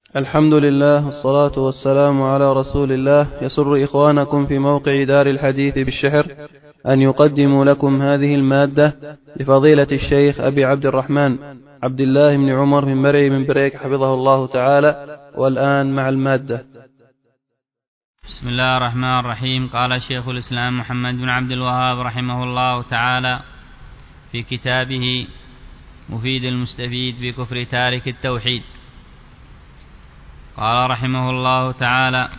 الحمد لله والصلاة والسلام على رسول الله. يسر إخوانكم في موقع دار الحديث بالشحر أن يقدموا لكم هذه المادة لفضيلة الشيخ أبي عبد الرحمن عبد الله بن عمر بن مرعي بن بريك حفظه الله تعالى. والآن مع المادة. بسم الله الرحمن الرحيم. قال شيخ الإسلام محمد بن عبد الوهاب رحمه الله تعالى في كتابه مفيد المستفيد في كفر تارك التوحيد، قال رحمه الله تعالى: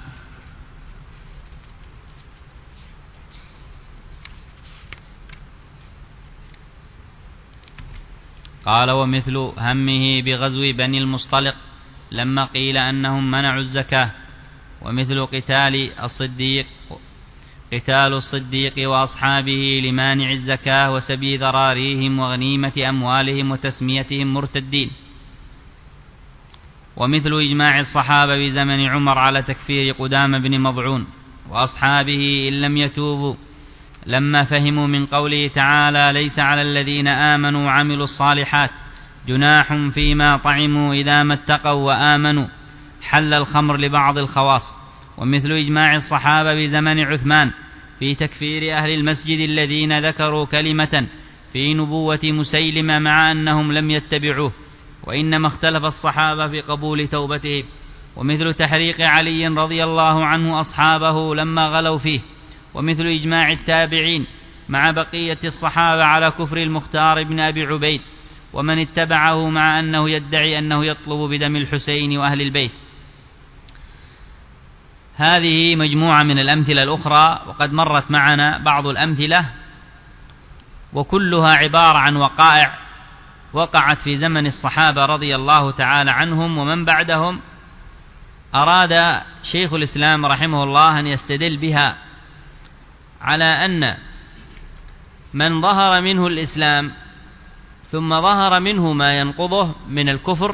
قال: ومثل همه بغزو بني المصطلق لما قيل أنهم منعوا الزكاة، ومثل قتال الصديق وأصحابه لمانع الزكاة وسبي ذراريهم وغنيمة أموالهم وتسميتهم مرتدين، ومثل إجماع الصحابة بزمن عمر على تكفير قدام بن مضعون وأصحابه إن لم يتوبوا لما فهموا من قوله تعالى: ليس على الذين آمنوا وعملوا الصالحات جناح فيما طعموا إذا ما اتقوا وآمنوا، حل الخمر لبعض الخواص. ومثل إجماع الصحابة بزمن عثمان في تكفير أهل المسجد الذين ذكروا كلمة في نبوة مسيلمة مع أنهم لم يتبعوه، وإنما اختلف الصحابة في قبول توبتهم. ومثل تحريق علي رضي الله عنه أصحابه لما غلوا فيه. ومثل إجماع التابعين مع بقية الصحابة على كفر المختار بن أبي عبيد ومن اتبعه مع أنه يدعي أنه يطلب بدم الحسين وأهل البيت. هذه مجموعة من الأمثلة الأخرى، وقد مرت معنا بعض الأمثلة، وكلها عبارة عن وقائع وقعت في زمن الصحابة رضي الله تعالى عنهم ومن بعدهم. أراد شيخ الإسلام رحمه الله أن يستدل بها على أن من ظهر منه الإسلام ثم ظهر منه ما ينقضه من الكفر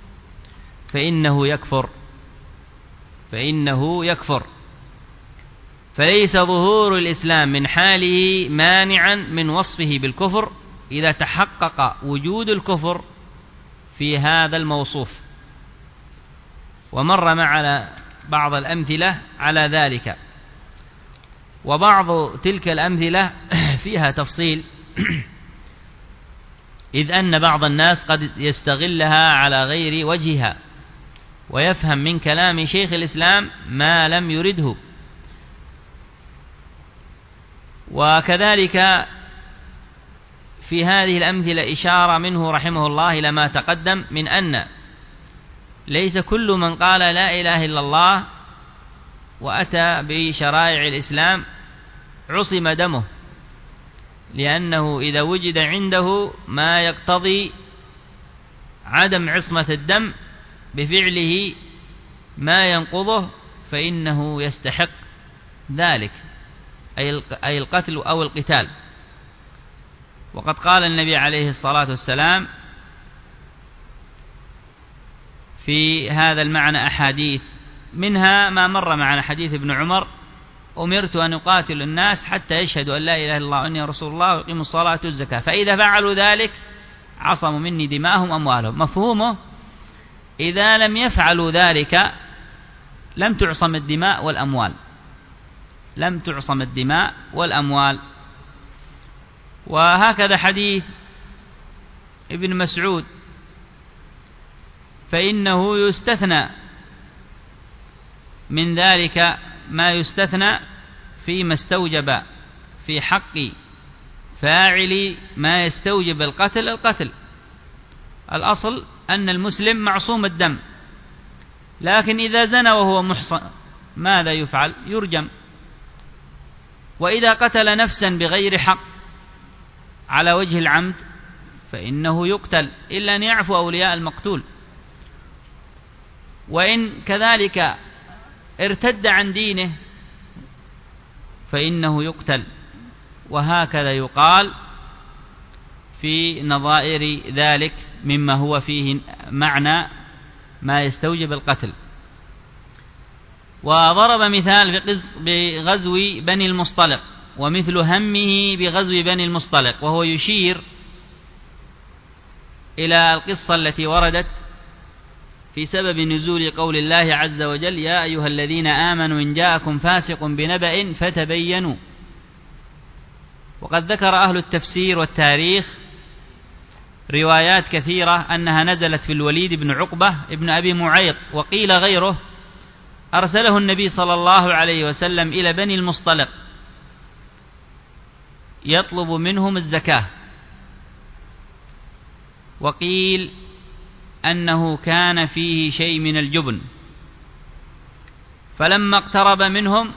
فإنه يكفر، فليس ظهور الإسلام من حاله مانعا من وصفه بالكفر إذا تحقق وجود الكفر في هذا الموصوف. ومر معنا بعض الأمثلة على ذلك، وبعض تلك الأمثلة فيها تفصيل، إذ أن بعض الناس قد يستغلها على غير وجهها ويفهم من كلام شيخ الإسلام ما لم يرده. وكذلك في هذه الأمثلة إشارة منه رحمه الله إلى ما تقدم من أن ليس كل من قال لا إله إلا الله وأتى بشرائع الإسلام عصم دمه، لأنه إذا وجد عنده ما يقتضي عدم عصمة الدم بفعله ما ينقضه فإنه يستحق ذلك، أي القتل أو القتال. وقد قال النبي عليه الصلاة والسلام في هذا المعنى أحاديث، منها ما مر معنا حديث ابن عمر: أمرت أن أقاتل الناس حتى يشهدوا أن لا إله إلا الله وأني رسول الله ويقيموا الصلاة والزكاة، فإذا فعلوا ذلك عصموا مني دماءهم أموالهم. مفهومه إذا لم يفعلوا ذلك لم تعصم الدماء والأموال. وهكذا حديث ابن مسعود: فإنه يستثنى من ذلك ما يستثنى فيما استوجب في حق فاعل ما يستوجب القتل. الأصل أن المسلم معصوم الدم، لكن إذا زنى وهو محصن ماذا يفعل؟ يرجم. وإذا قتل نفسا بغير حق على وجه العمد فإنه يقتل إلا أن يعفو أولياء المقتول. وإن كذلك ارتد عن دينه فإنه يقتل. وهكذا يقال في نظائر ذلك مما هو فيه معنى ما يستوجب القتل. وضرب مثال بغزو بني المصطلق، ومثل همه بغزو بني المصطلق، وهو يشير إلى القصة التي وردت في سبب نزول قول الله عز وجل: يا أيها الذين آمنوا إن جاءكم فاسق بنبأ فتبينوا. وقد ذكر أهل التفسير والتاريخ روايات كثيرة أنها نزلت في الوليد بن عقبة ابن أبي معيط، وقيل غيره أرسله النبي صلى الله عليه وسلم إلى بني المصطلق يطلب منهم الزكاة، وقيل أنه كان فيه شيء من الجبن، فلما اقترب منهم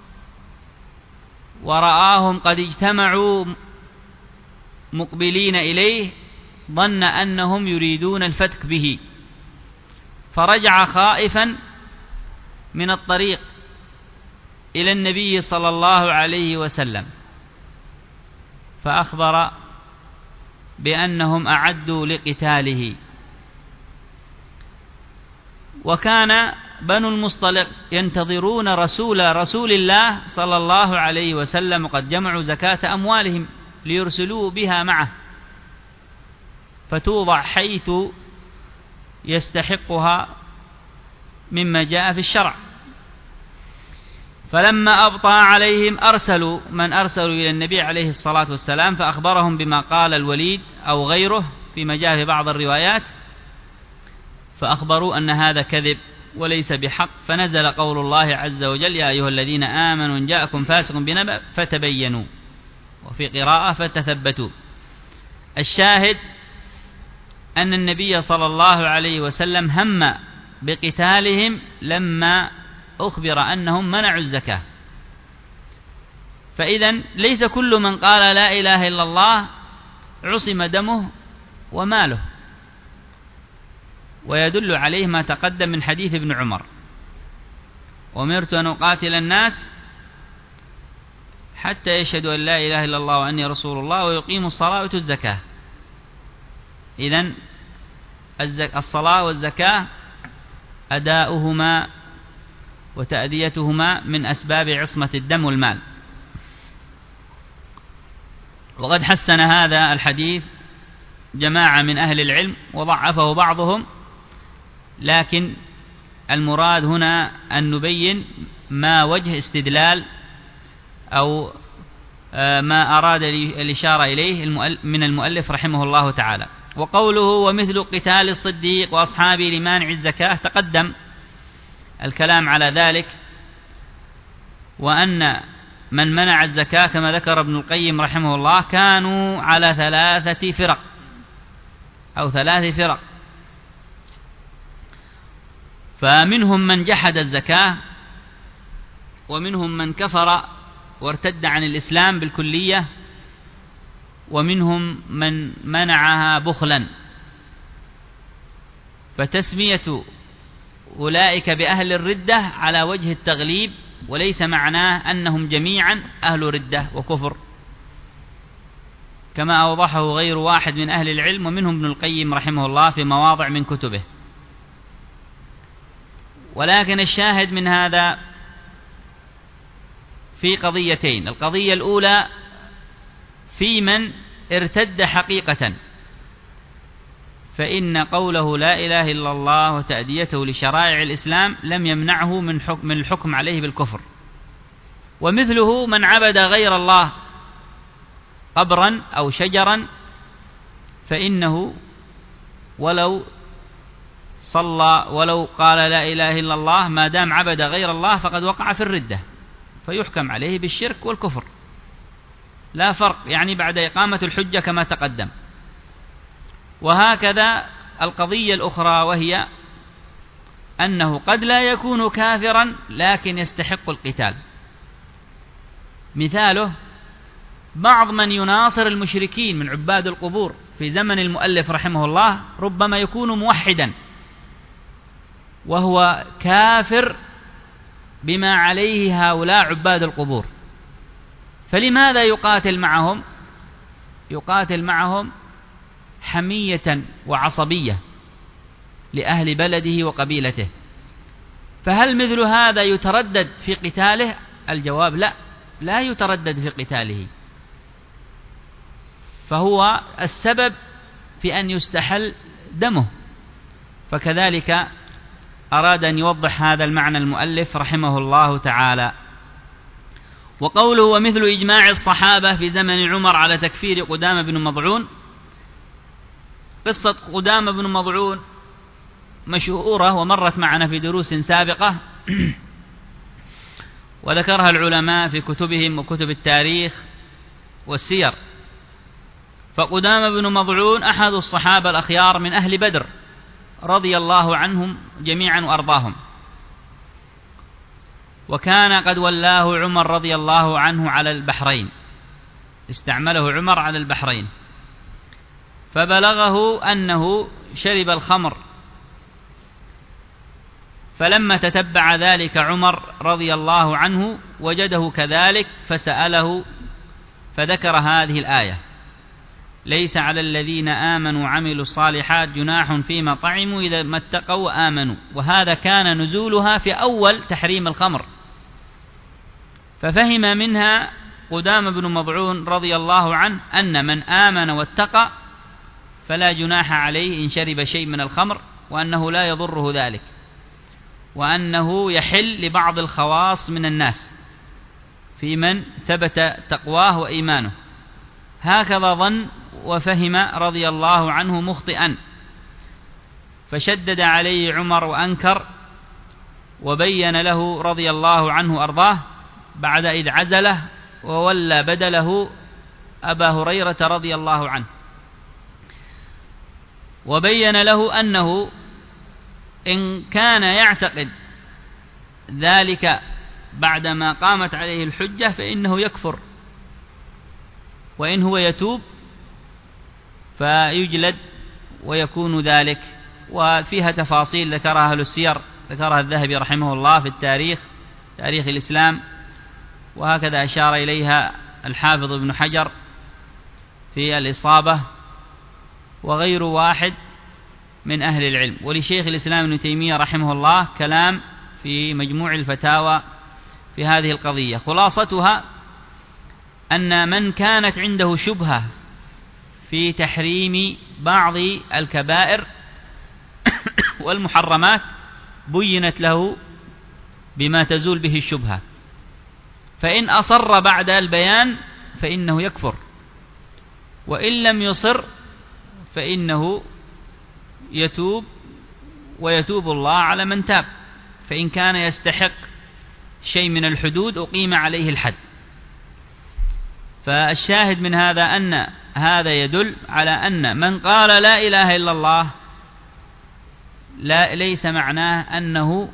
ورآهم قد اجتمعوا مقبلين إليه ظن أنهم يريدون الفتك به، فرجع خائفا من الطريق إلى النبي صلى الله عليه وسلم، فأخبر بأنهم أعدوا لقتاله. وكان بنو المصطلق ينتظرون رسول الله صلى الله عليه وسلم، وقد جمعوا زكاة أموالهم ليرسلوا بها معه فتوضع حيث يستحقها مما جاء في الشرع. فلما أبطأ عليهم أرسلوا إلى النبي عليه الصلاة والسلام، فأخبرهم بما قال الوليد أو غيره فيما جاء في بعض الروايات، فأخبروا أن هذا كذب وليس بحق، فنزل قول الله عز وجل: يا أيها الذين آمنوا إن جاءكم فاسق بنبأ فتبينوا، وفي قراءة فتثبتوا. الشاهد أن النبي صلى الله عليه وسلم هم بقتالهم لما أخبر أنهم منعوا الزكاة. فإذن ليس كل من قال لا إله إلا الله عصم دمه وماله، ويدل عليه ما تقدم من حديث ابن عمر: أمرت أن أقاتل الناس حتى يشهدوا أن لا إله إلا الله وأني رسول الله ويقيموا الصلاة ويؤتوا الزكاة. إذن الصلاة والزكاة أداؤهما وتأديتهما من أسباب عصمة الدم والمال. وقد حسن هذا الحديث جماعة من أهل العلم وضعفه بعضهم، لكن المراد هنا أن نبين ما وجه استدلال أو ما أراد الإشارة إليه من المؤلف رحمه الله تعالى. وقوله: ومثل قتال الصديق وأصحابه لمانع الزكاة، تقدم الكلام على ذلك، وأن من منع الزكاة كما ذكر ابن القيم رحمه الله كانوا على 3 فرق أو 3 فرق، فمنهم من جحد الزكاة، ومنهم من كفر وارتد عن الإسلام بالكلية، ومنهم من منعها بخلا. فتسمية أولئك بأهل الردة على وجه التغليب، وليس معناه أنهم جميعا أهل ردة وكفر، كما أوضحه غير واحد من أهل العلم، ومنهم ابن القيم رحمه الله في مواضع من كتبه. ولكن الشاهد من هذا في قضيتين: القضية الأولى في من ارتد حقيقة، فإن قوله لا إله إلا الله وتأديته لشرائع الإسلام لم يمنعه من الحكم عليه بالكفر. ومثله من عبد غير الله قبرا أو شجرا، فإنه ولو صلى ولو قال لا إله إلا الله ما دام عبد غير الله فقد وقع في الردة، فيحكم عليه بالشرك والكفر، لا فرق يعني بعد إقامة الحجة كما تقدم. وهكذا القضية الأخرى، وهي أنه قد لا يكون كافرا لكن يستحق القتال. مثاله بعض من يناصر المشركين من عباد القبور في زمن المؤلف رحمه الله، ربما يكون موحدا وهو كافر بما عليه هؤلاء عباد القبور، فلماذا يقاتل معهم؟ يقاتل معهم حمية وعصبية لأهل بلده وقبيلته. فهل مثل هذا يتردد في قتاله؟ الجواب لا، لا يتردد في قتاله، فهو السبب في أن يستحل دمه. فكذلك أراد أن يوضح هذا المعنى المؤلف رحمه الله تعالى. وقوله ومثل إجماع الصحابة في زمن عمر على تكفير قدامة بن مضعون، قصة قدامة بن مضعون مشهورة ومرت معنا في دروس سابقة وذكرها العلماء في كتبهم وكتب التاريخ والسير. فقدامة بن مضعون أحد الصحابة الأخيار من أهل بدر رضي الله عنهم جميعا وأرضاهم، وكان قد ولاه عمر رضي الله عنه على البحرين، استعمله عمر على البحرين، فبلغه أنه شرب الخمر، فلما تتبع ذلك عمر رضي الله عنه وجده كذلك فسأله فذكر هذه الآية: ليس على الذين آمنوا وعملوا الصالحات جناح فيما طعموا إذا ما اتقوا وآمنوا. وهذا كان نزولها في أول تحريم الخمر، ففهم منها قدامة بن مضعون رضي الله عنه أن من آمن واتقى فلا جناح عليه إن شرب شيء من الخمر، وأنه لا يضره ذلك، وأنه يحل لبعض الخواص من الناس في من ثبت تقواه وإيمانه. هكذا ظن وفهم رضي الله عنه مخطئا، فشدد عليه عمر وأنكر وبين له رضي الله عنه أرضاه بعد إذ عزله وولى بدله أبا هريرة رضي الله عنه، وبين له أنه إن كان يعتقد ذلك بعدما قامت عليه الحجة فإنه يكفر، وإن هو يتوب فيجلد ويكون ذلك. وفيها تفاصيل ذكرها أهل السير، ذكرها الذهبي رحمه الله في التاريخ، تاريخ الإسلام، وهكذا أشار إليها الحافظ ابن حجر في الإصابة وغير واحد من أهل العلم. ولشيخ الإسلام ابن تيمية رحمه الله كلام في مجموع الفتاوى في هذه القضية. خلاصتها أن من كانت عنده شبهة في تحريم بعض الكبائر والمحرمات بينت له بما تزول به الشبهة، فإن أصر بعد البيان فإنه يكفر، وإن لم يصر فإنه يتوب ويتوب الله على من تاب، فإن كان يستحق شيء من الحدود أقيم عليه الحد. فالشاهد من هذا أن هذا يدل على أن من قال لا إله إلا الله ليس معناه أنه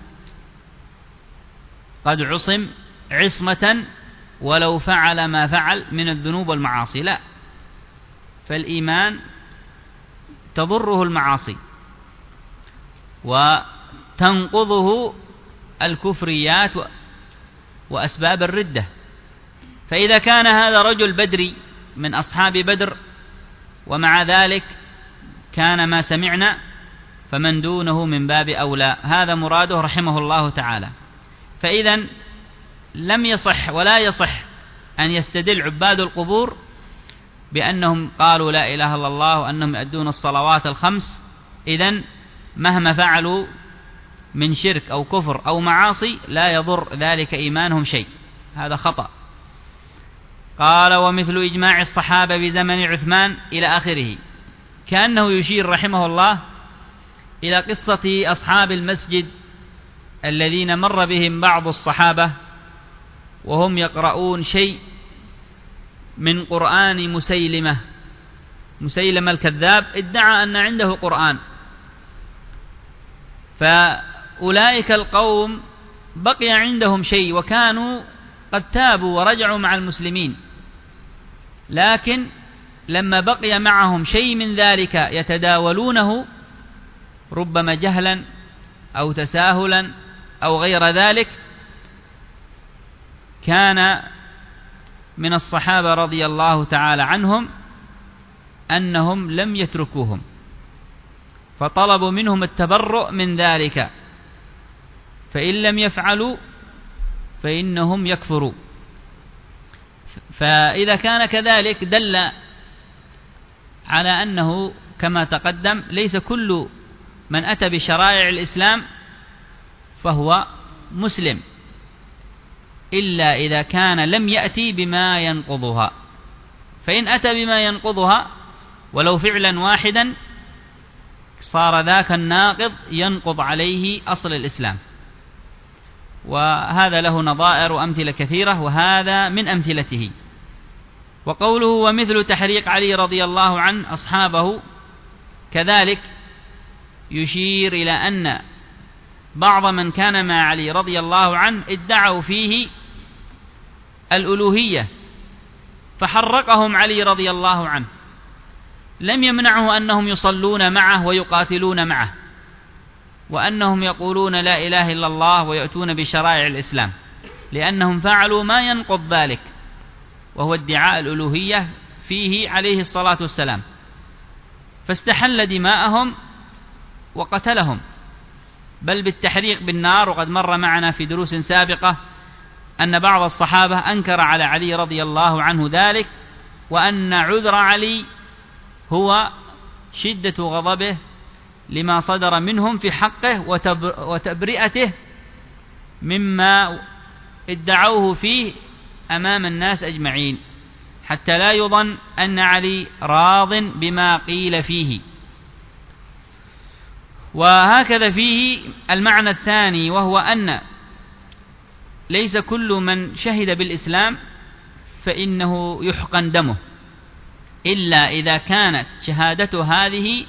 قد عصم عصمة ولو فعل ما فعل من الذنوب والمعاصي، لا، فالإيمان تضره المعاصي وتنقضه الكفريات وأسباب الردة. فإذا كان هذا رجل بدري من أصحاب بدر ومع ذلك كان ما سمعنا، فمن دونه من باب أولى. هذا مراده رحمه الله تعالى. فإذا لم يصح ولا يصح أن يستدل عباد القبور بأنهم قالوا لا إله إلا الله وأنهم يؤدون الصلوات الخمس، إذن مهما فعلوا من شرك أو كفر أو معاصي لا يضر ذلك إيمانهم شيء، هذا خطأ. قال ومثل إجماع الصحابة بزمن عثمان إلى آخره، كأنه يشير رحمه الله إلى قصة أصحاب المسجد الذين مر بهم بعض الصحابة وهم يقرؤون شيء من قرآن مسيلمة الكذاب، ادعى أن عنده قرآن، فأولئك القوم بقي عندهم شيء وكانوا قد تابوا ورجعوا مع المسلمين، لكن لما بقي معهم شيء من ذلك يتداولونه ربما جهلا أو تساهلا أو غير ذلك، كان من الصحابة رضي الله تعالى عنهم أنهم لم يتركوهم، فطلبوا منهم التبرؤ من ذلك، فإن لم يفعلوا فإنهم يكفروا. فإذا كان كذلك دل على أنه كما تقدم ليس كل من أتى بشرائع الإسلام فهو مسلم، إلا إذا كان لم يأتي بما ينقضها. فإن أتى بما ينقضها ولو فعلا واحدا صار ذاك الناقض ينقض عليه أصل الإسلام. وهذا له نظائر وأمثلة كثيرة، وهذا من أمثلته. وقوله ومثل تحريق علي رضي الله عنه أصحابه كذلك يشير إلى أن بعض من كان مع علي رضي الله عنه ادعوا فيه الألوهية فحرقهم علي رضي الله عنه، لم يمنعه أنهم يصلون معه ويقاتلون معه، وأنهم يقولون لا إله إلا الله ويأتون بشرائع الإسلام، لأنهم فعلوا ما ينقض ذلك وهو ادعاء الألوهية فيه عليه الصلاة والسلام، فاستحل دماءهم وقتلهم، بل بالتحريق بالنار. وقد مر معنا في دروس سابقة أن بعض الصحابة أنكر على علي رضي الله عنه ذلك، وأن عذر علي هو شدة غضبه لما صدر منهم في حقه وتبرئته مما ادعوه فيه أمام الناس أجمعين، حتى لا يظن أن علي راض بما قيل فيه. وهكذا فيه المعنى الثاني، وهو أن ليس كل من شهد بالإسلام فإنه يحقن دمه، إلا إذا كانت شهادته هذه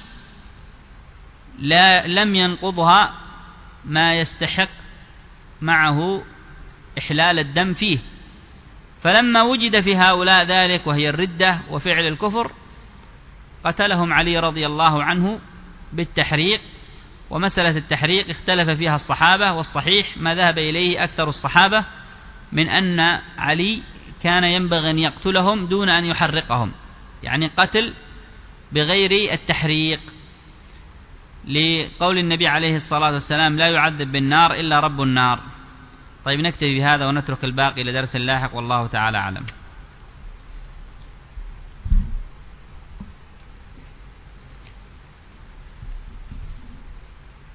لم ينقضها ما يستحق معه إحلال الدم فيه. فلما وجد في هؤلاء ذلك وهي الردة وفعل الكفر قتلهم علي رضي الله عنه بالتحريق. ومسألة التحريق اختلف فيها الصحابة، والصحيح ما ذهب إليه أكثر الصحابة من أن علي كان ينبغي أن يقتلهم دون أن يحرقهم، يعني قتل بغير التحريق، لقول النبي عليه الصلاة والسلام لا يعذب بالنار إلا رب النار. طيب نكتفي بهذا ونترك الباقي لدرس لاحق، والله تعالى أعلم.